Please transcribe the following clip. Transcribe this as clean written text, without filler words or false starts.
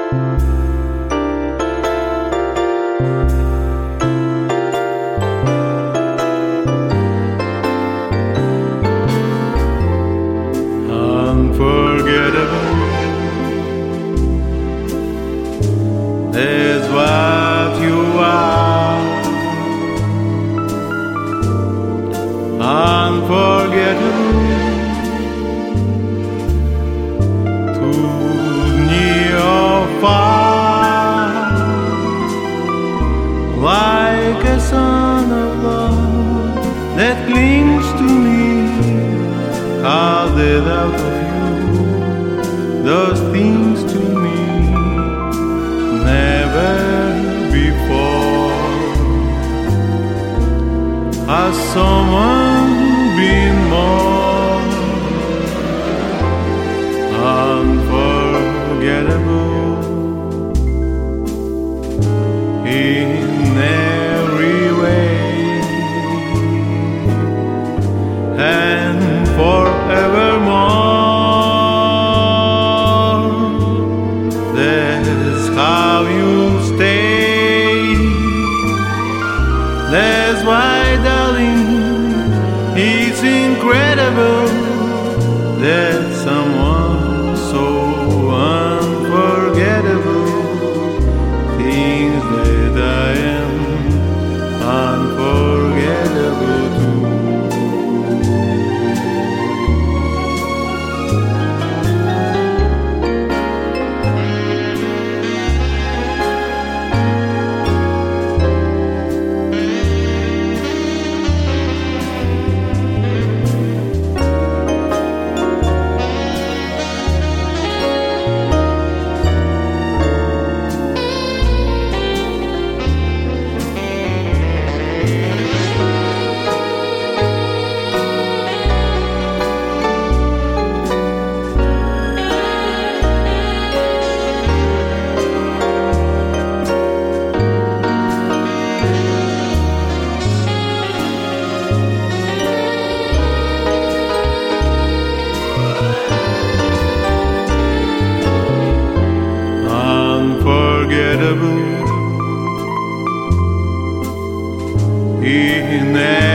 Unforgettable, that's what you are. Unforgettable, too near or far, like a son of love that clings to me, called out of you, those things to me never before. Has someone been more unforgettable in every way and forevermore? That's how you stay. That's why, darling, it's incredible that someone so unforgettable thinks that I am unforgettable too. Unforgettable in